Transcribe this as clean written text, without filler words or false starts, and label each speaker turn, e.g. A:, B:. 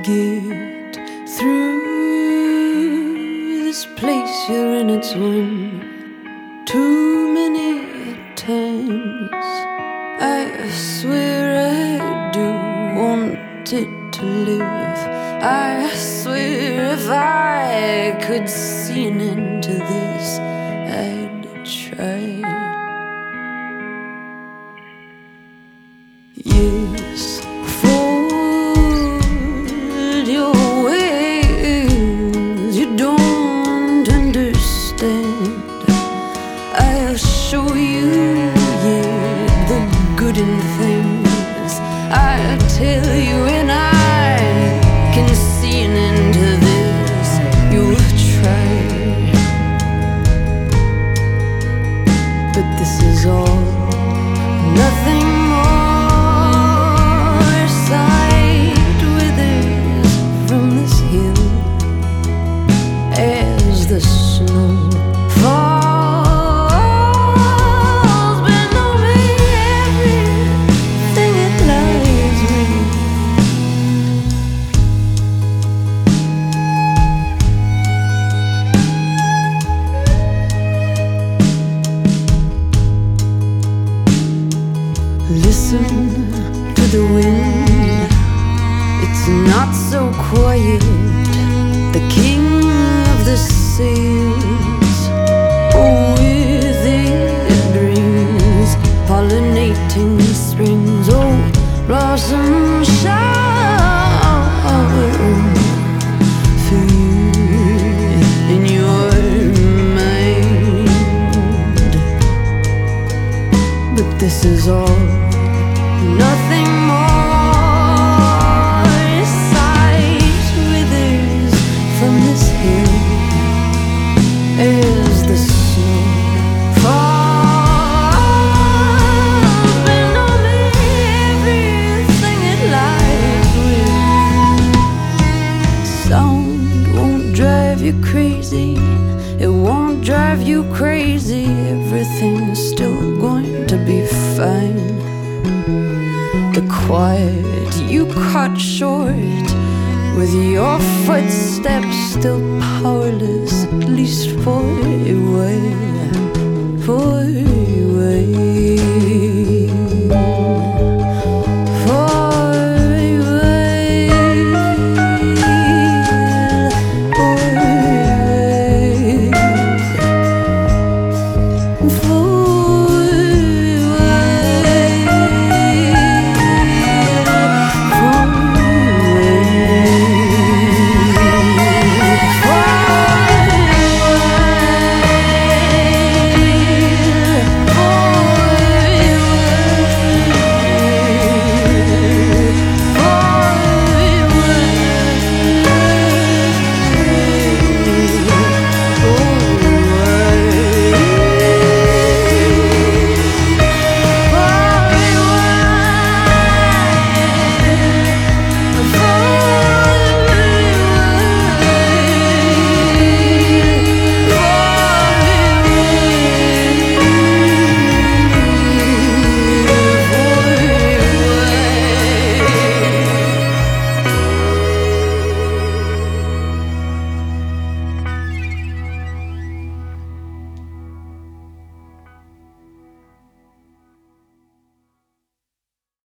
A: get through this place you're in? It's one too many times. I swear I do want it to live. I swear if I could see an end to this, I'd try. Yes, fold your wings, you don't understand. I'll show you, yeah, the good in things. I'll tell you when I can see an end to this, you'll try. But this is all, nothing more. Sight withers from this hill as the snow falls below me. Everything it lies with. Listen to the wind, it's not so quiet. The king of the sails, with it brings pollinating springs. Oh, blossom shower for you in your mind. But this is all, nothing more. Sight withers from this hill as the snow falls below me. Everything it lies with. Sound won't drive you crazy, it won't drive you crazy. Everything's still going to be fine. The quiet you cut short with your footsteps still powerless, at least for a